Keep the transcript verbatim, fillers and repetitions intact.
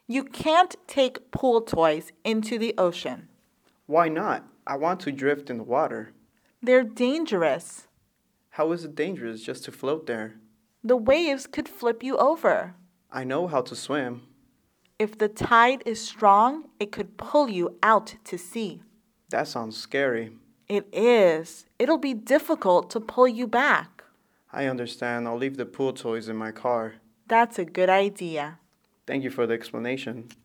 You can't take pool toys into the ocean. Why not? I want to drift in the water. They're dangerous. How is it dangerous just to float there? The waves could flip you over. I know how to swim. If the tide is strong, it could pull you out to sea. That sounds scary. It is. It'll be difficult to pull you back. I understand. I'll leave the pool toys in my car. That's a good idea. Thank you for the explanation.